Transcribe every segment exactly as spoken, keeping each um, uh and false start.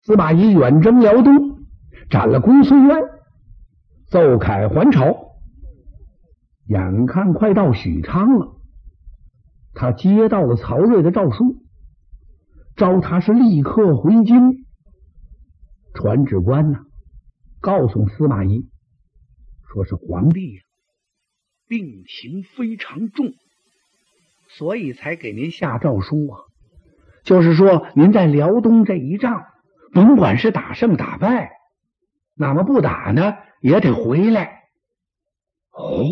司马懿远征辽东，斩了公孙渊，奏凯还朝。眼看快到许昌了，他接到了曹睿的诏书，召他是立刻回京。传旨官呢、啊，告诉司马懿，说是皇帝呀、啊、病情非常重，所以才给您下诏书啊。就是说，您在辽东这一仗，甭管是打胜打败，哪么不打呢，也得回来。哦，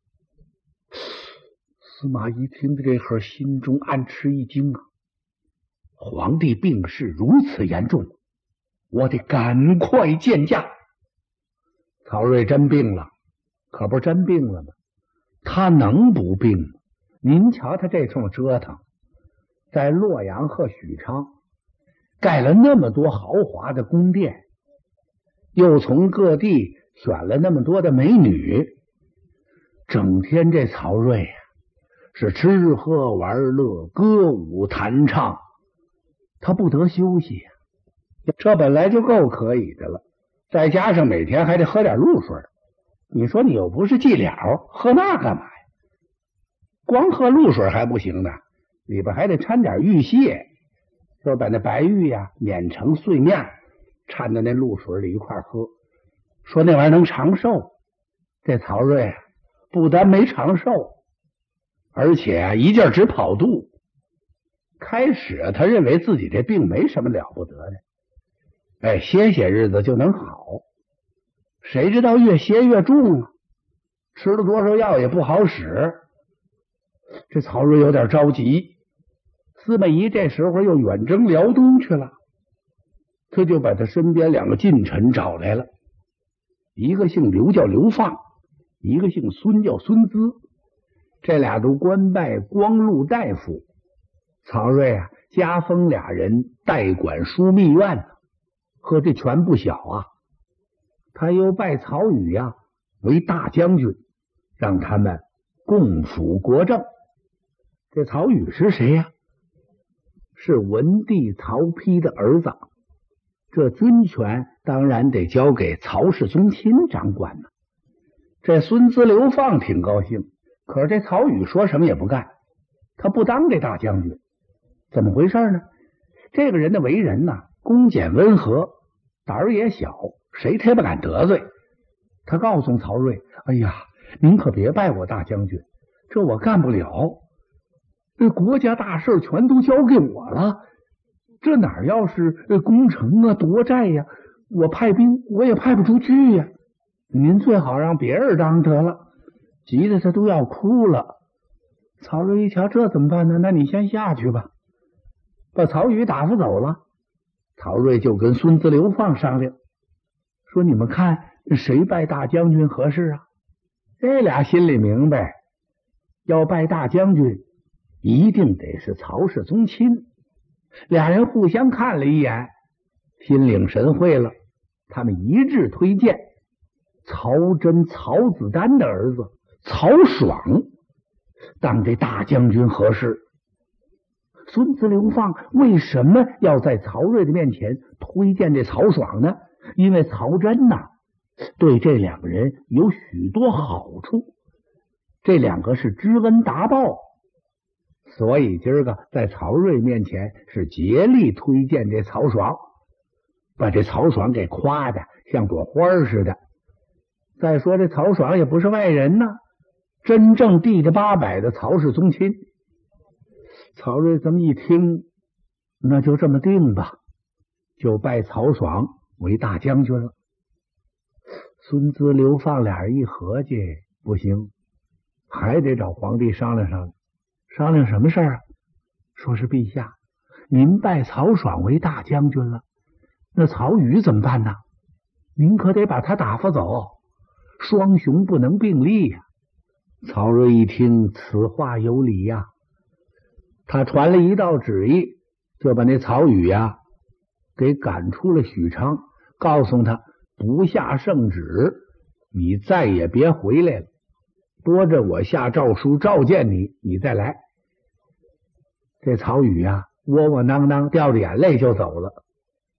司马懿听着这会儿，心中暗吃一惊啊！皇帝病势如此严重，我得赶快见驾。曹睿真病了，可不真病了吗？他能不病吗？您瞧他这通折腾，在洛阳和许昌盖了那么多豪华的宫殿，又从各地选了那么多的美女，整天这曹睿啊是吃喝玩乐，歌舞弹唱，他不得休息呀、啊。这本来就够可以的了，再加上每天还得喝点露水，你说你又不是伎俩，喝那干嘛呀？光喝露水还不行呢，里边还得掺点玉屑，说把那白玉呀、啊、碾成碎面，掺在那露水里一块喝，说那玩意儿能长寿。这曹睿啊，不但没长寿，而且啊一劲儿直跑肚。开始他认为自己这病没什么了不得的，哎，歇歇日子就能好。谁知道越歇越重啊，吃了多少药也不好使。这曹睿有点着急，司马懿这时候又远征辽东去了，他就把他身边两个近臣找来了，一个姓刘叫刘放，一个姓孙叫孙资，这俩都官拜光禄大夫。曹睿啊，加封俩人代管枢密院呢，呵，这权不小啊。他又拜曹宇呀、啊、为大将军，让他们共辅国政。这曹宇是谁呀、啊？是文帝曹丕的儿子，这军权当然得交给曹氏宗亲掌管呢。这孙资刘放挺高兴，可是这曹宇说什么也不干，他不当这大将军。怎么回事呢？这个人的为人呢、啊，恭俭温和，胆儿也小，谁他也不敢得罪。他告诉曹睿：“哎呀，您可别拜我大将军，这我干不了。这国家大事全都交给我了，这哪要是攻城啊、夺寨呀、啊，我派兵我也派不出去呀。您最好让别人当得了。”急得他都要哭了。曹睿一瞧，这怎么办呢？那你先下去吧。把曹宇打发走了，曹睿就跟孙资刘放商量，说你们看谁拜大将军合适啊？这俩心里明白，要拜大将军一定得是曹氏宗亲。俩人互相看了一眼，心领神会了，他们一致推荐曹真曹子丹的儿子曹爽当这大将军合适。孙资刘放为什么要在曹睿的面前推荐这曹爽呢？因为曹真呐、啊，对这两个人有许多好处，这两个是知恩达报，所以今儿个在曹睿面前是竭力推荐这曹爽，把这曹爽给夸的像朵花似的。再说这曹爽也不是外人呢，真正地着八百的曹氏宗亲。曹睿这么一听，那就这么定吧，就拜曹爽为大将军了。孙资刘放俩人一合计，不行，还得找皇帝商量商量。商量什么事儿啊？说是陛下，您拜曹爽为大将军了，那曹宇怎么办呢？您可得把他打发走，双雄不能并立呀、啊。曹睿一听，此话有理呀、啊。他传了一道旨意，就把那曹宇呀、啊、给赶出了许昌，告诉他不下圣旨，你再也别回来了，多着我下诏书召见你，你再来。这曹宇呀、啊、窝窝囊囊掉着眼泪就走了。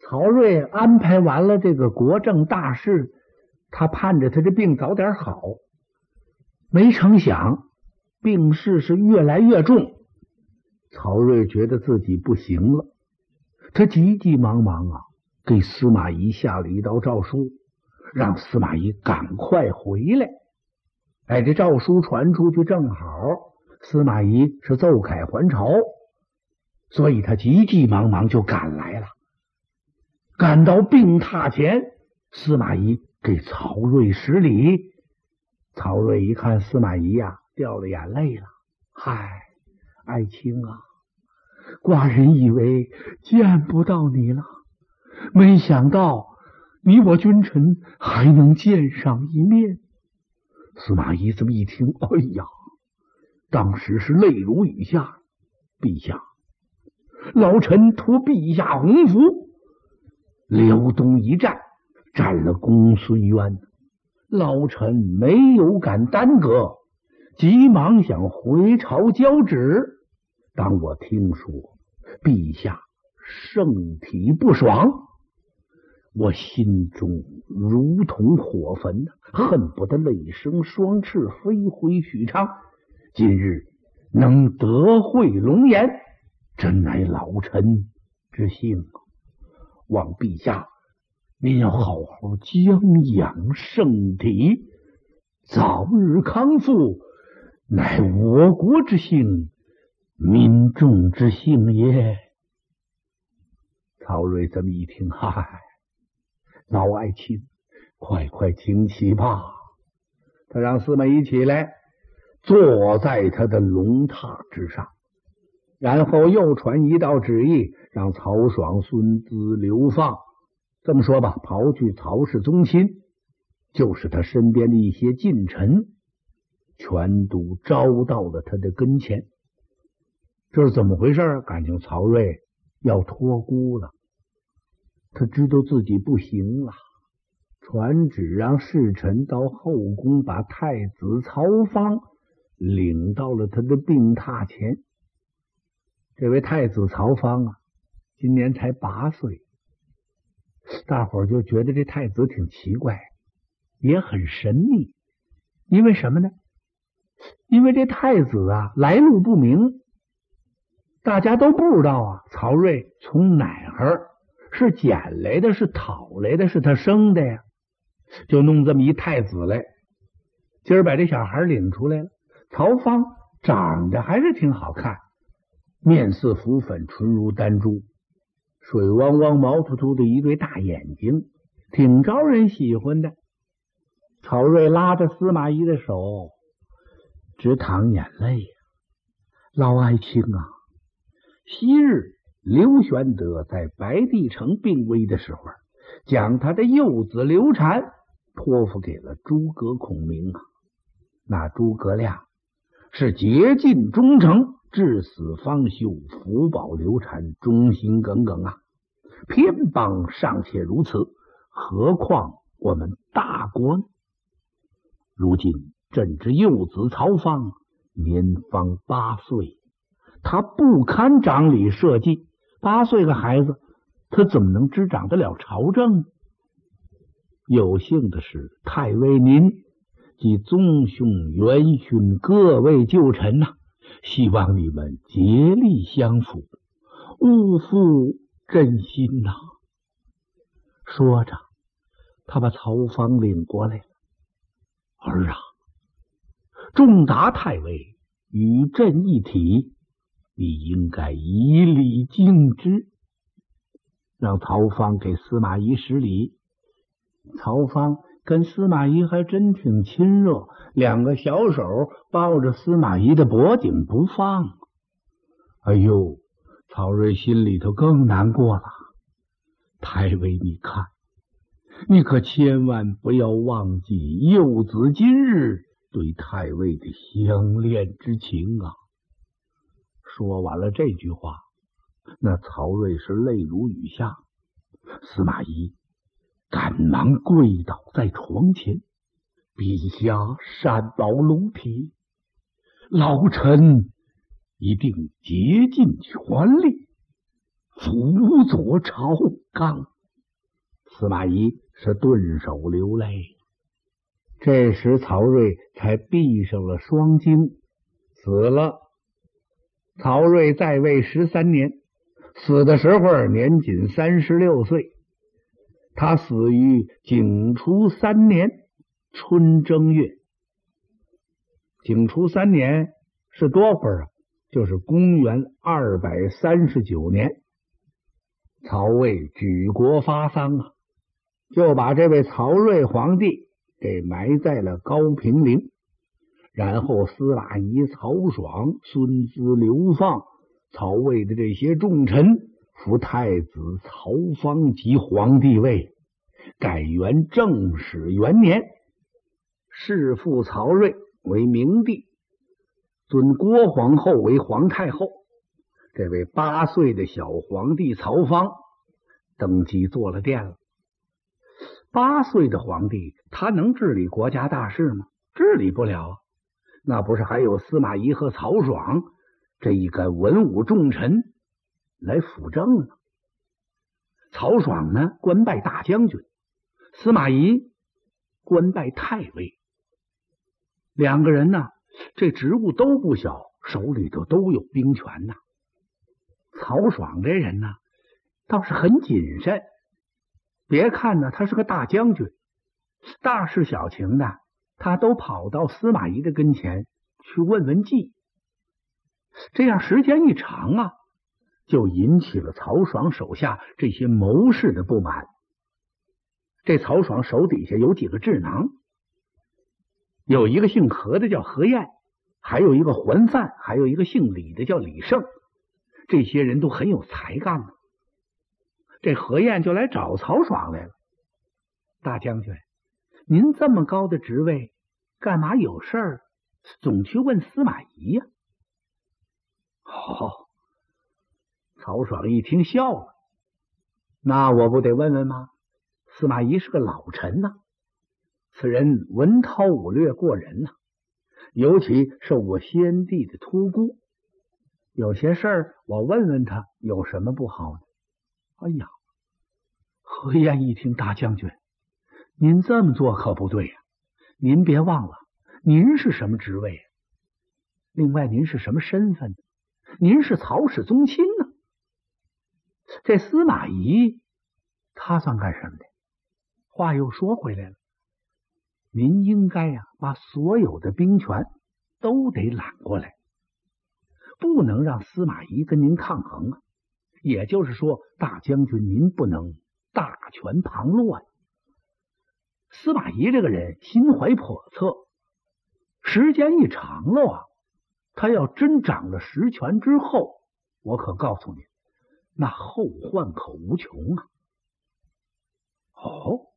曹睿安排完了这个国政大事，他盼着他这病早点好，没成想病势是越来越重。曹睿觉得自己不行了，他急急忙忙啊，给司马懿下了一道诏书，让司马懿赶快回来。哎，这诏书传出去正好，司马懿是奏凯还朝，所以他急急忙忙就赶来了。赶到病榻前，司马懿给曹睿施礼。曹睿一看司马懿呀、啊，掉了眼泪了。嗨，爱卿啊，寡人以为见不到你了，没想到你我君臣还能见上一面。司马懿这么一听，哎呀，当时是泪如雨下。陛下，老臣托陛下洪福，辽东一战占了公孙渊，老臣没有敢耽搁，急忙想回朝交旨。当我听说陛下圣体不爽，我心中如同火焚，恨不得泪生双翅，飞回许昌。今日能得会龙颜，真乃老臣之幸啊！望陛下您要好好将养圣体，早日康复，乃我国之幸，民众之幸也。曹睿这么一听，嗨，老爱卿，快快请起吧。他让司马懿起来，坐在他的龙榻之上，然后又传一道旨意，让曹爽、孙资、刘放，这么说吧，刨去曹氏宗亲，就是他身边的一些近臣，全都招到了他的跟前。这是怎么回事？感情曹睿要托孤了，他知道自己不行了，传旨让侍臣到后宫把太子曹芳领到了他的病榻前。这位太子曹芳啊，今年才八岁，大伙儿就觉得这太子挺奇怪，也很神秘。因为什么呢？因为这太子啊来路不明，大家都不知道啊，曹睿从哪儿是捡来的，是讨来的，是他生的呀，就弄这么一太子来。今儿把这小孩领出来了，曹芳长得还是挺好看，面似浮粉，唇如丹珠，水汪汪毛秃秃的一对大眼睛，挺招人喜欢的。曹睿拉着司马懿的手直淌眼泪呀、啊，老爱卿啊，昔日刘玄德在白帝城病危的时候，将他的幼子刘禅托付给了诸葛孔明啊。那诸葛亮是竭尽忠诚，至死方休，福保刘禅忠心耿耿啊。偏邦尚且如此，何况我们大国呢？如今朕之幼子曹芳年方八岁，他不堪掌理社稷，八岁个孩子，他怎么能执掌得了朝政呢？有幸的是，太尉您及宗兄、元勋各位旧臣呐、啊，希望你们竭力相辅，勿负朕心呐、啊。说着，他把曹芳领过来了。儿啊，仲达太尉与朕一体，你应该以礼敬之。让曹芳给司马懿施礼。曹芳跟司马懿还真挺亲热，两个小手抱着司马懿的脖颈不放。哎呦，曹睿心里头更难过了。太尉，你看，你可千万不要忘记幼子今日对太尉的相恋之情啊！说完了这句话，那曹睿是泪如雨下。司马懿赶忙跪倒在床前，陛下善保龙体，老臣一定竭尽全力辅佐朝纲。 司马懿是顿首流泪。这时曹睿才闭上了双睛，死了。曹睿在位十三年，死的时候年仅三十六岁。他死于景初三年春正月。景初三年是多会儿啊？就是公元二百三十九年。曹魏举国发丧啊，就把这位曹睿皇帝给埋在了高平陵。然后司马懿、曹爽、孙资、刘放、曹魏的这些重臣扶太子曹芳即皇帝位，改元正始元年，弑父曹睿为明帝，尊郭皇后为皇太后。这位八岁的小皇帝曹芳登基做了殿了。八岁的皇帝，他能治理国家大事吗？治理不了啊。那不是还有司马懿和曹爽这一个文武重臣来辅政呢？曹爽呢，官拜大将军；司马懿官拜太尉。两个人呢，这职务都不小，手里头都有兵权呐。曹爽这人呢，倒是很谨慎。别看呢，他是个大将军，大事小情的，他都跑到司马懿的跟前去问问计。这样时间一长啊，就引起了曹爽手下这些谋士的不满。这曹爽手底下有几个智囊，有一个姓何的叫何晏，还有一个桓范，还有一个姓李的叫李胜。这些人都很有才干的。这何晏就来找曹爽来了。大将军，您这么高的职位，干嘛有事儿总去问司马懿呀？哦，曹爽一听笑了。那我不得问问吗？司马懿是个老臣呐、啊，此人文韬武略过人呐、啊，尤其受过先帝的托孤。有些事儿我问问他，有什么不好呢？哎呀，何晏一听，大将军，您这么做可不对呀、啊！您别忘了，您是什么职位、啊？另外，您是什么身份？您是曹氏宗亲呢、啊。这司马懿他算干什么的？话又说回来了，您应该呀、啊，把所有的兵权都得揽过来，不能让司马懿跟您抗衡啊。也就是说，大将军您不能大权旁落呀。司马懿这个人心怀叵测，时间一长了啊，他要真掌了实权之后，我可告诉你，那后患可无穷啊。哦，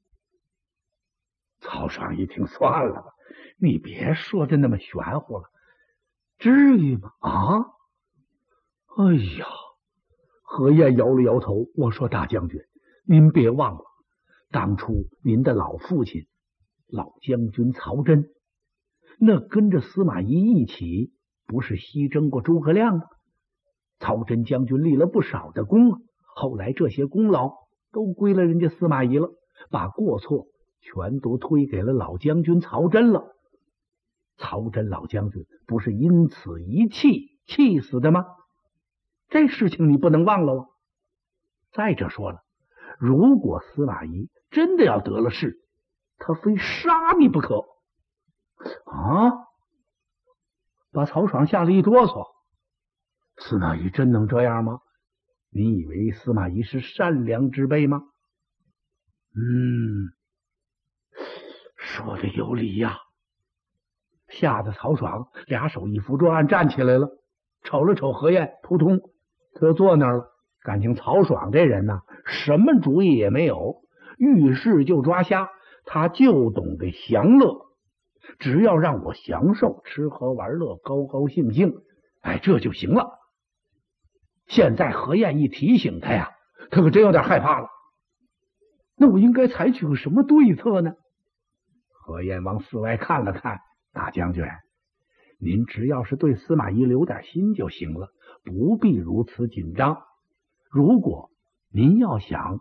曹爽一听，算了吧，你别说的那么玄乎了，至于吗？啊，哎呀，何晏摇了摇头，我说大将军，您别忘了，当初您的老父亲老将军曹真，那跟着司马懿一起，不是西征过诸葛亮吗？曹真将军立了不少的功啊，后来这些功劳都归了人家司马懿了，把过错全都推给了老将军曹真了。曹真老将军不是因此一气气死的吗？这事情你不能忘了啊！再者说了，如果司马懿真的要得了势，他非杀你不可啊！把曹爽吓了一哆嗦。司马懿真能这样吗？你以为司马懿是善良之辈吗？嗯，说的有理呀、啊。吓得曹爽俩手一扶桌案站起来了，瞅了瞅何晏，扑通，他就坐那儿了。感情曹爽这人呢，什么主意也没有，遇事就抓瞎，他就懂得享乐，只要让我享受吃喝玩乐，高高兴兴，哎，这就行了。现在何晏一提醒他呀，他可真有点害怕了。那我应该采取个什么对策呢？何晏往四外看了看，大将军，您只要是对司马懿留点心就行了，不必如此紧张。如果您要想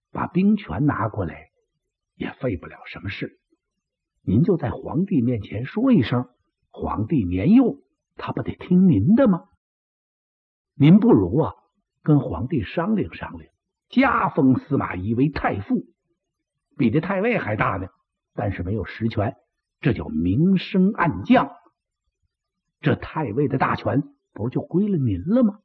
把兵权拿过来也费不了什么事。您就在皇帝面前说一声，皇帝年幼，他不得听您的吗？您不如啊，跟皇帝商量商量，加封司马懿为太傅，比这太尉还大呢，但是没有实权，这叫明升暗降。这太尉的大权不就归了您了吗？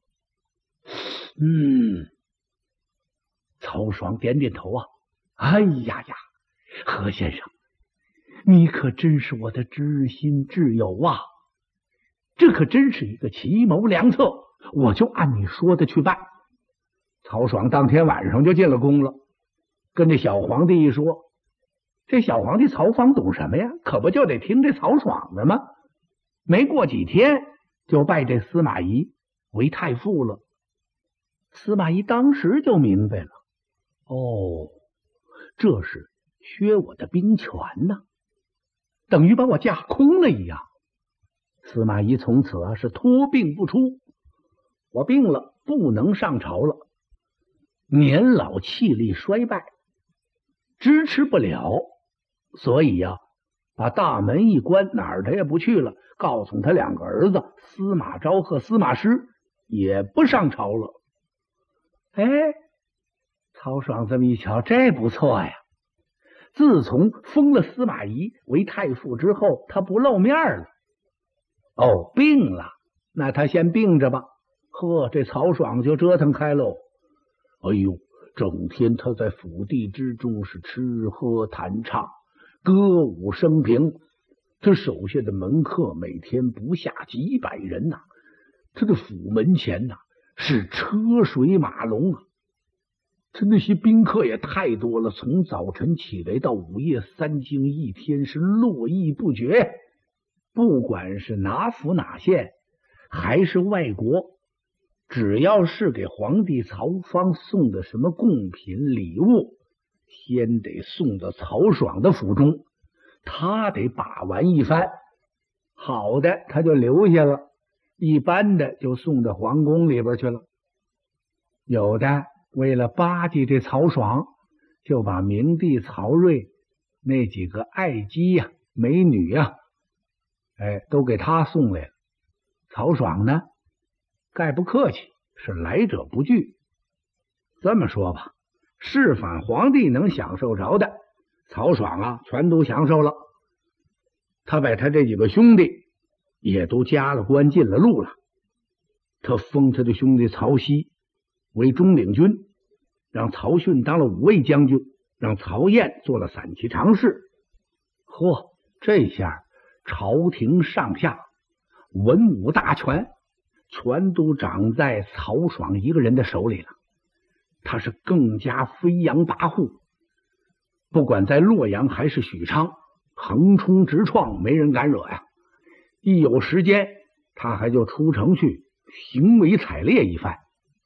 嗯，曹爽点点头啊，哎呀呀，何先生，你可真是我的知心挚友啊！这可真是一个奇谋良策，我就按你说的去办。曹爽当天晚上就进了宫了，跟这小皇帝一说，这小皇帝曹芳懂什么呀？可不就得听这曹爽的吗？没过几天就拜这司马懿为太傅了。司马懿当时就明白了，哦，这是削我的兵权呢，等于把我架空了一样。司马懿从此啊是托病不出，我病了不能上朝了，年老气力衰败，支持不了，所以呀、啊，把大门一关，哪儿他也不去了，告诉他两个儿子司马昭和司马师也不上朝了。哎，曹爽这么一瞧，这不错呀！自从封了司马懿为太傅之后，他不露面了。哦，病了，那他先病着吧。呵，这曹爽就折腾开喽。哎呦，整天他在府邸之中是吃喝弹唱，歌舞升平。他手下的门客每天不下几百人呐、啊，他的府门前呐、啊、是车水马龙啊。他那些宾客也太多了，从早晨起来到午夜三更，一天是络绎不绝。不管是哪府哪县还是外国，只要是给皇帝曹芳送的什么贡品礼物，先得送到曹爽的府中，他得把玩一番，好的他就留下了，一般的就送到皇宫里边去了。有的为了巴结这曹爽，就把明帝曹睿那几个爱姬呀、啊、美女呀、啊，哎，都给他送来了。曹爽呢，概不客气，是来者不拒。这么说吧，是反皇帝能享受着的，曹爽啊，全都享受了。他把他这几个兄弟也都加了官，进了禄了。他封他的兄弟曹丕为中领军，让曹训当了五位将军，让曹燕做了散骑常侍。呵，这下朝廷上下文武大权全都掌在曹爽一个人的手里了。他是更加飞扬跋扈，不管在洛阳还是许昌，横冲直撞，没人敢惹呀。一有时间，他还就出城去行为采猎一番。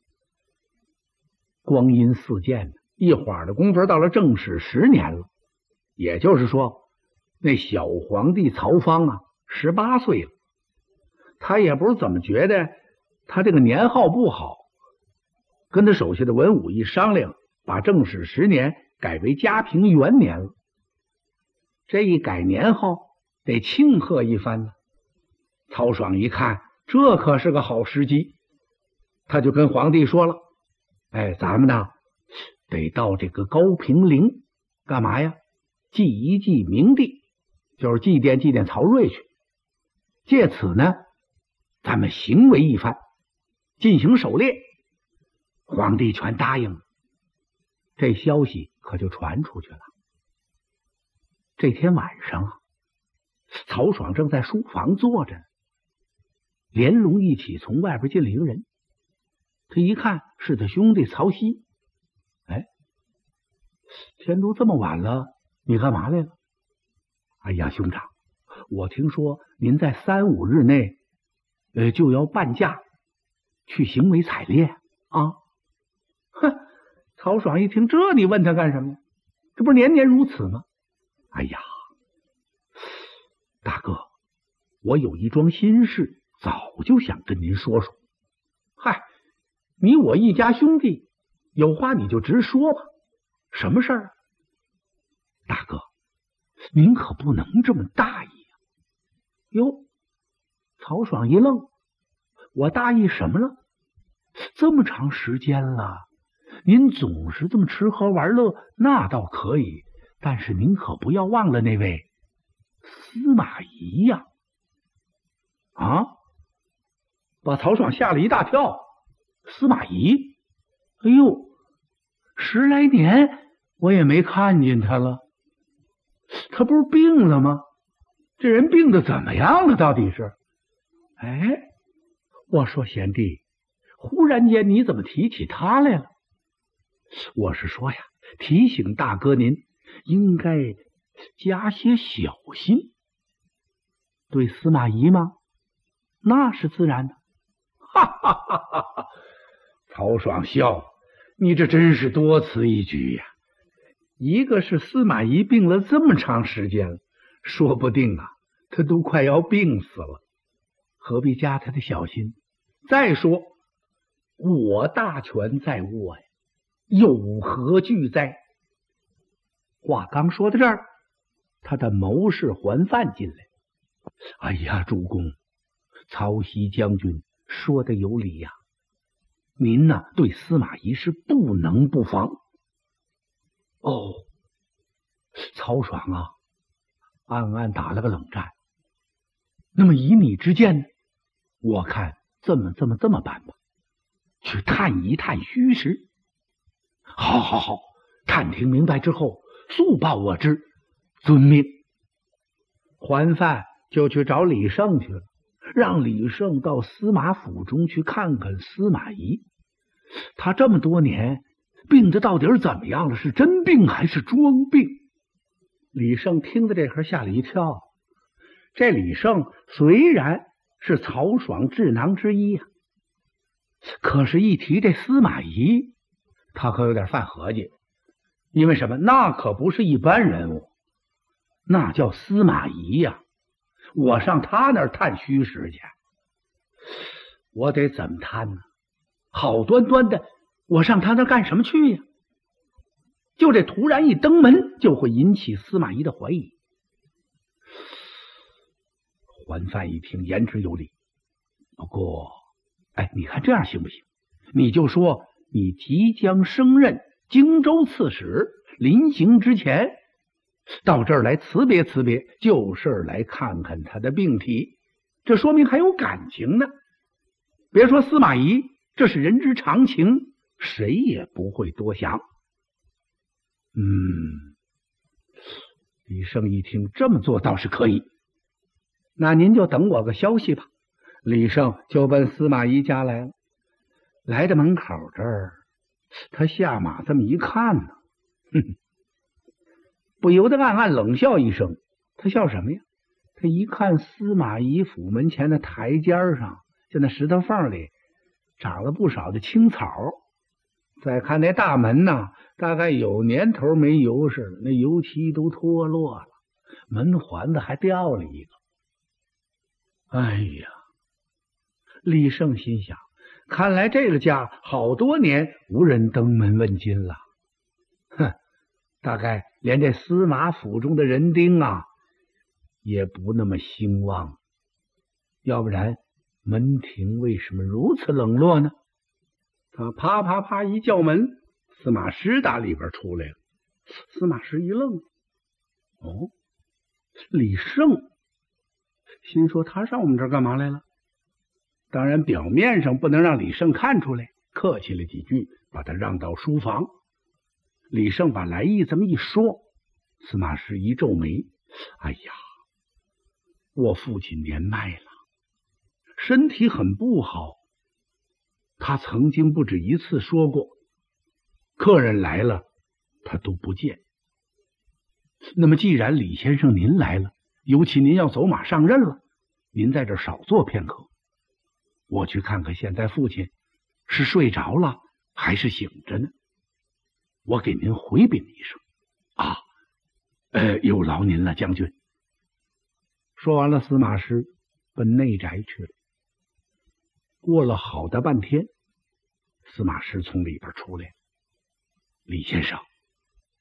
光阴似箭，一会儿的功夫到了正始十年了，也就是说，那小皇帝曹芳啊，十八岁了。他也不是怎么觉得他这个年号不好，跟他手下的文武一商量，把正始十年改为嘉平元年了。这一改年号，得庆贺一番呢。曹爽一看，这可是个好时机，他就跟皇帝说了：“哎，咱们呢得到这个高平陵干嘛呀？祭一祭明帝，就是祭奠祭奠曹睿去。借此呢，咱们行为一番，进行狩猎。”皇帝全答应了。这消息可就传出去了。这天晚上啊，曹爽正在书房坐着，连龙一起从外边进了一个人。他一看是他兄弟曹丕。哎，天都这么晚了，你干嘛来了？哎呀，兄长，我听说您在三五日内呃就要伴驾去行为采猎啊。哼，曹爽一听，这你问他干什么呀？这不是年年如此吗？哎呀，大哥，我有一桩心事，早就想跟您说说。嗨，你我一家兄弟，有话你就直说吧， 什么事儿啊？大哥，您可不能这么大意啊！哟，曹爽一愣，我大意什么了？这么长时间了，您总是这么吃喝玩乐，那倒可以，但是您可不要忘了那位司马懿呀！啊！把曹爽吓了一大跳。司马懿，哎呦，十来年我也没看见他了，他不是病了吗？这人病得怎么样了？到底是？哎，我说贤弟，忽然间你怎么提起他来了？我是说呀，提醒大哥您应该加些小心。对司马懿吗？那是自然的。哈哈哈哈哈！曹爽笑，你这真是多此一举呀！一个是司马懿病了这么长时间了，说不定啊，他都快要病死了，何必加他的小心？再说，我大权在握呀，有何惧哉？话刚说到这儿，他的谋士桓范进来。哎呀，主公，曹熙将军说的有理呀，您呢对司马懿是不能不防。哦，曹爽啊，暗暗打了个冷战。那么以你之见呢？我看这么这么这么办吧，去探一探虚实。好好好，探听明白之后，速报我知，遵命。桓范就去找李胜去了，让李胜到司马府中去看看司马懿。他这么多年病的到底怎么样了？是真病还是装病？李胜听到这会儿吓了一跳。这李胜虽然是曹爽智囊之一啊，可是一提这司马懿，他可有点犯合计。因为什么？那可不是一般人物，那叫司马懿呀！我上他那儿探虚实去，我得怎么探呢？好端端的，我上他那儿干什么去呀？就这突然一登门，就会引起司马懿的怀疑。桓范一听，言之有理。不过，哎，你看这样行不行？你就说你即将升任荆州刺史，临行之前到这儿来辞别辞别，就事来看看他的病体，这说明还有感情呢。别说司马懿，这是人之常情，谁也不会多想。嗯，李胜一听这么做倒是可以，那您就等我个消息吧。李胜就奔司马懿家来了。来到门口这儿，他下马这么一看呢，哼，不由得暗暗冷笑一声。他笑什么呀？他一看司马懿府门前的台阶上，就那石头缝里长了不少的青草。再看那大门呢，大概有年头没油似的，那油漆都脱落了，门环子还掉了一个。哎呀，李胜心想，看来这个家好多年无人登门问津了。哼，大概连这司马府中的人丁啊也不那么兴旺，要不然门庭为什么如此冷落呢？他啪啪啪一叫门，司马师打里边出来了。司马师一愣，哦，李胜，心说他上我们这儿干嘛来了？当然表面上不能让李胜看出来，客气了几句，把他让到书房。李胜把来意这么一说，司马师一皱眉，哎呀，我父亲年迈了，身体很不好，他曾经不止一次说过，客人来了他都不见。那么既然李先生您来了，尤其您要走马上任了，您在这少坐片刻，我去看看现在父亲是睡着了还是醒着呢？我给您回禀一声啊，呃，有劳您了，将军。说完了，司马师奔内宅去了。过了好大半天，司马师从里边出来。李先生，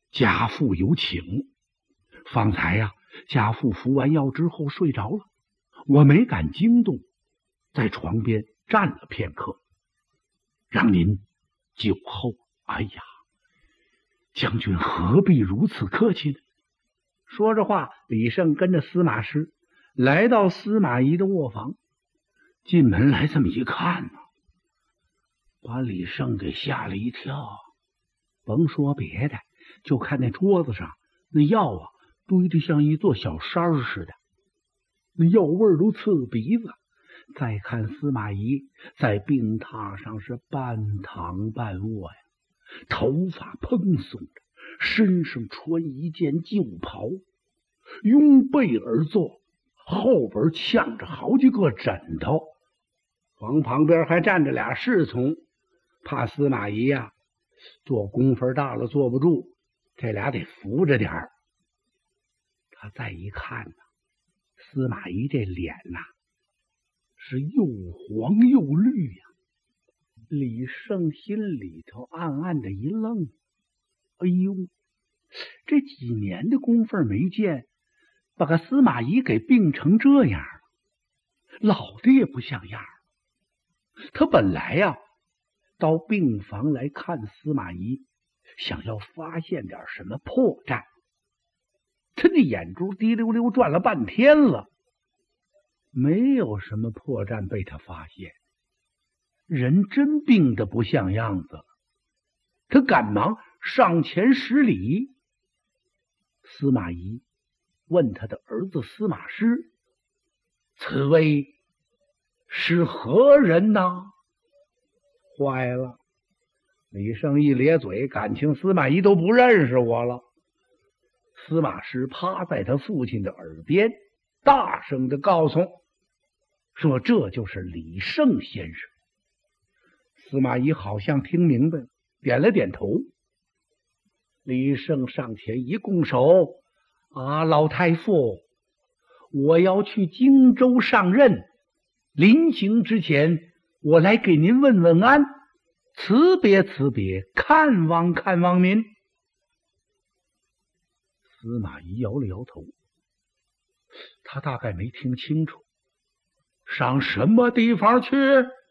家父有请。方才呀、啊，家父服完药之后睡着了，我没敢惊动，在床边站了片刻，让您酒后。哎呀，将军何必如此客气呢？说着话，李胜跟着司马师来到司马懿的卧房，进门来这么一看呢，把李胜给吓了一跳。甭说别的，就看那桌子上那药啊，堆得像一座小山似的，那药味都刺鼻子。再看司马懿在病榻上是半躺半卧呀，头发蓬松着，身上穿一件旧袍，拥背而坐，后边呛着好几个枕头。房旁边还站着俩侍从，怕司马懿呀、啊、做功夫大了坐不住，这俩得扶着点儿。他再一看呢，司马懿这脸呐、啊、是又黄又绿呀、啊。李胜心里头暗暗的一愣，哎呦，这几年的功夫没见，把个司马懿给病成这样了，老的也不像样。他本来呀、啊、到病房来看司马懿，想要发现点什么破绽，他的眼珠滴溜溜转了半天了，没有什么破绽被他发现。人真病得不像样子了，他赶忙上前施礼。司马懿问他的儿子司马师：“此位是何人呢？”坏了，李胜一咧嘴，感情司马懿都不认识我了。司马师趴在他父亲的耳边，大声的告诉说：“这就是李胜先生。”司马懿好像听明白了，点了点头。李胜上前一拱手：“啊，老太傅，我要去荆州上任，临行之前，我来给您问问安，辞别辞别，看望看望您。”司马懿摇了摇头，他大概没听清楚。上什么地方去？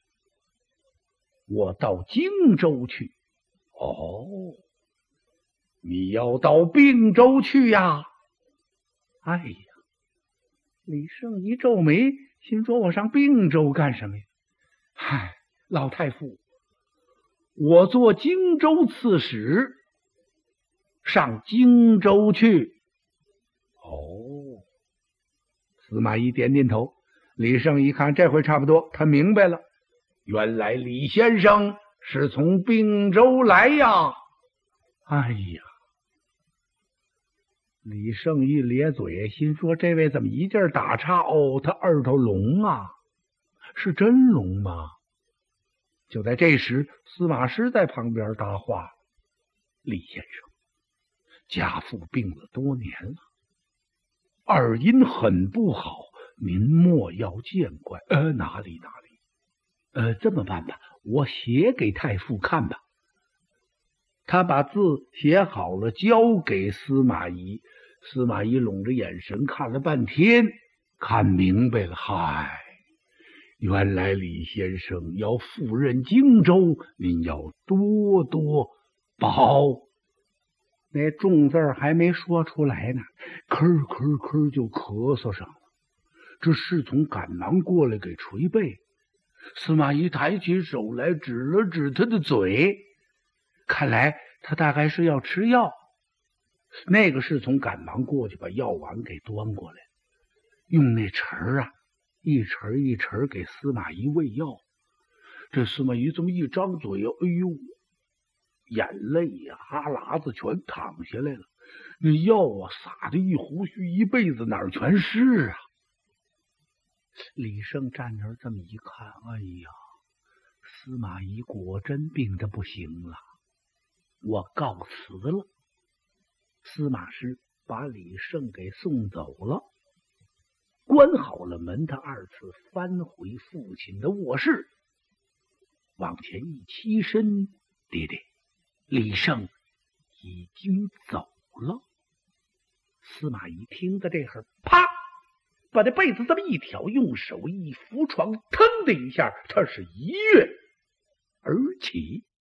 我到荆州去。哦，你要到并州去呀？哎呀，李胜一皱眉，心说我上并州干什么呀？嗨，老太傅，我做荆州刺史，上荆州去。哦，司马懿点点头。李胜一看这回差不多，他明白了，原来李先生是从并州来呀。哎呀，李胜一咧嘴，心说这位怎么一劲儿打岔？哦，他二头聋啊，是真聋吗？就在这时，司马师在旁边搭话：“李先生，家父病了多年了，耳音很不好，您莫要见怪。”呃，哪里哪里，呃，这么办吧，我写给太傅看吧。他把字写好了，交给司马懿。司马懿拢着眼神看了半天，看明白了，嗨，原来李先生要赴任荆州，您要多多保。那重字还没说出来呢，咳咳咳就咳嗽上了。这侍从赶忙过来给捶背。司马懿抬起手来指了指他的嘴，看来他大概是要吃药。那个侍从赶忙过去把药碗给端过来，用那匙啊一匙一匙给司马懿喂药。这司马懿这么一张嘴，哎呦，眼泪呀、哈喇子全淌下来了。那药啊撒的一胡须一辈子，哪儿全是啊！李胜站那儿这么一看，哎呀，司马懿果真病得不行了，我告辞了。司马师把李胜给送走了，关好了门，他二次翻回父亲的卧室，往前一起身，爹爹，李胜已经走了。司马懿听到这会儿，啪，把这被子这么一挑，用手一扶床，腾的一下，他是一跃而起。